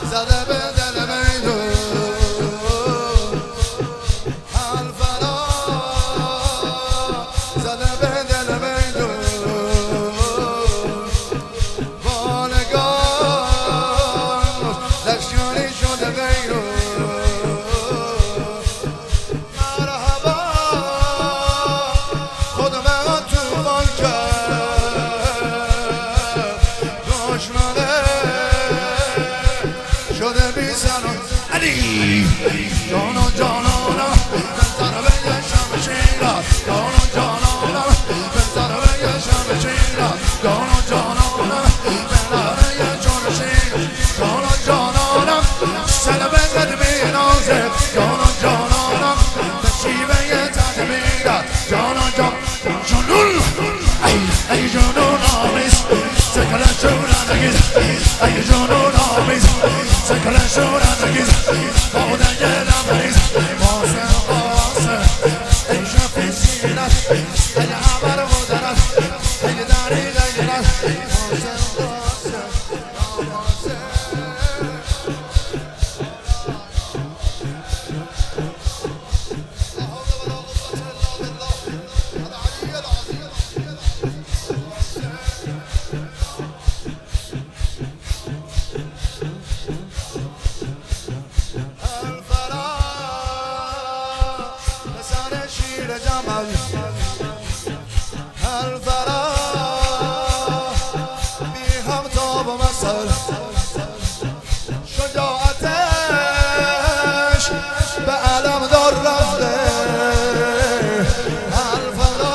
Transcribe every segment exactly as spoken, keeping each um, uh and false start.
زده به دل میدون الفلا زده به دل میدون با نگاه لشکری شده بیرون مرحبا خود من توفان کرد دشمنه شده بی سر علی جانا جانانا بزنه به یه شمشیرا جانا جانانا بزنه به یه شمشیرا جانا جانانا بزنه یه شمشیرا جانا جانانا سر به قدمی نازه جانا جانانا بشیبه یه تدمیرا جانا جان جانون ای ای جانون آمیز سکل شورانگیز ای جانون آمیز سکل شورانگیز بوده یه نمیز واسه واسه ای شفی سینت ای عبر مدرد ای داری غیرت واسه واسه واسه جمال الفرا بی هم تاب و مثل شجاعتش به علم دار رفته الفرا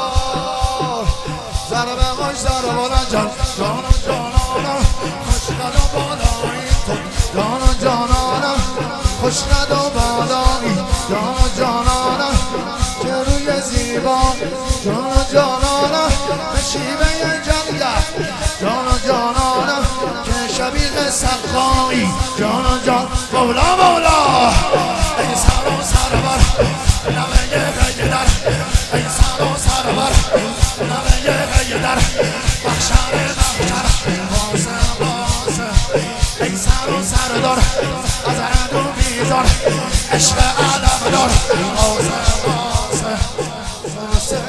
ضربه خوش ضربه جان جانا جانانا خوش قد و بالایی تو جانا جانانا خوش قد و بالایی جانا جانانا که روی زیبا جانا جانانا به شیوه جنگه جانا جانانا که شبیه سقایی جانا جان مولا مولا ای سر و سر بر نمه غیه در ای سر و سر بر نمه غیه در بخشر بخشر واسه واسه ای سر و سر دار از هر دو بیزار عشق علم دار واسه واسه واسه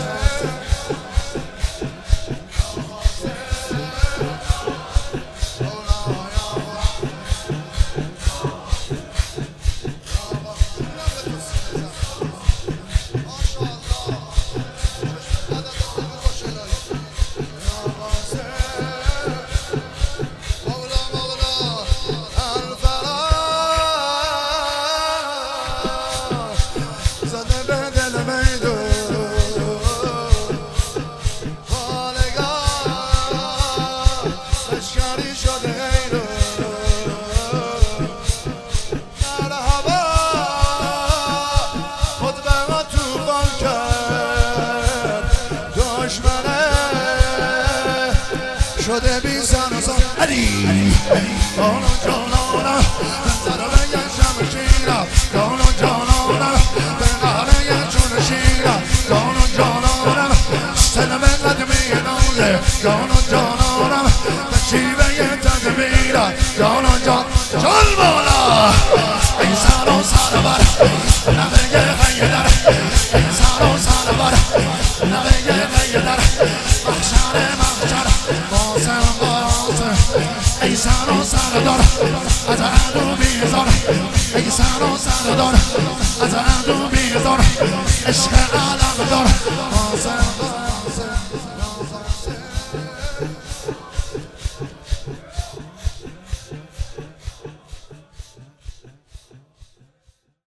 شده بی سر و سر علی جانا جانانا بزنه به یه شمشیرا جانا جانانا به قهره یه چون شیرا جانا جانانا سلم قدمی نازه جانا جانانا به شیوه یه تدمیرا جانا جان جان مولا ای سر و سر بر نمه غیه در ای سر و سر بر نمه غیه در بخشر بخشر واسه واسه ای سر و سر دار از عدو بیزار ای سر و سر دار از عدو بیزار عشق علم دار